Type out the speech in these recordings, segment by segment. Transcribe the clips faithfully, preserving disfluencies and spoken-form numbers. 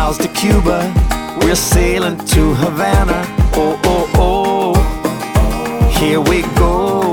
miles to Cuba. We're sailing to Havana. Oh, oh, oh, here we go.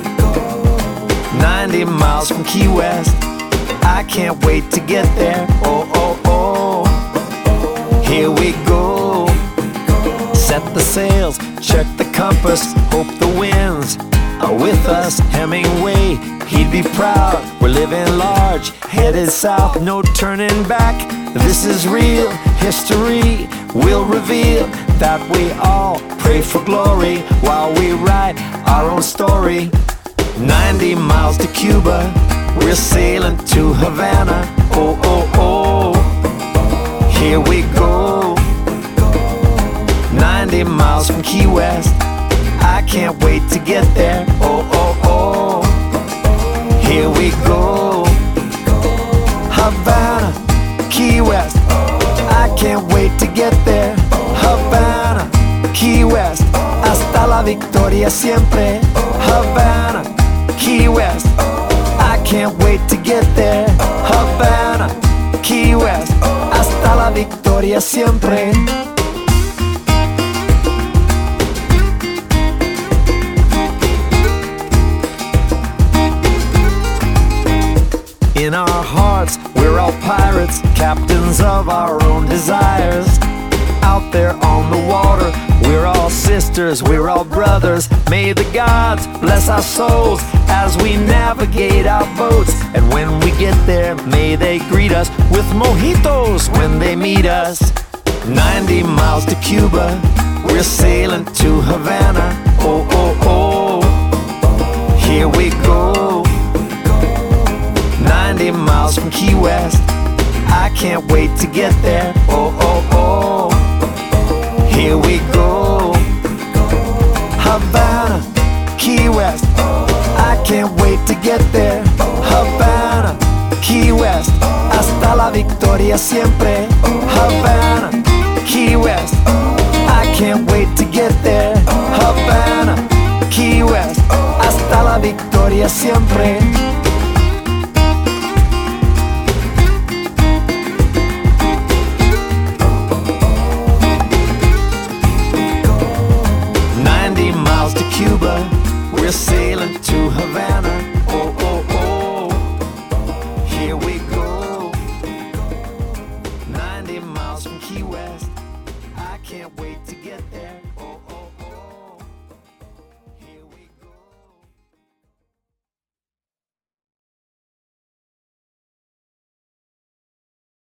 ninety miles from Key West. I can't wait to get there. Oh, oh, oh, here we go. Set the sails, check the compass, hope the winds are with us. Hemingway, he'd be proud. We're living large, headed south, no turning back. This is real history. We'll reveal that we all pray for glory while we write our own story. ninety miles to Cuba, we're sailing to Havana. Oh, oh, oh, here we go. ninety miles from Key West. I can't wait to get there. Oh, oh, oh, here we go. Havana, Key West. I can't wait to get there. Havana, Key West. Hasta la victoria siempre. Havana, Key West. I can't wait to get there. Havana, Key West. Hasta la victoria siempre. In our hearts, we're all pirates, captains of our own desires. Out there on the water, we're all sisters, we're all brothers. May the gods bless our souls as we navigate our boats. And when we get there, may they greet us with mojitos when they meet us. ninety miles to Cuba, we're sailing to Havana. Oh, oh, oh, here we go. ninety miles from Key West. I can't wait to get there. Oh, oh, oh, here we go. Havana, Key West. I can't wait to get there. Havana, Key West. Hasta la victoria siempre. Havana, Key West. I can't wait to get there. Havana, Key West. Hasta la victoria siempre. ninety miles to Cuba, we're sailing to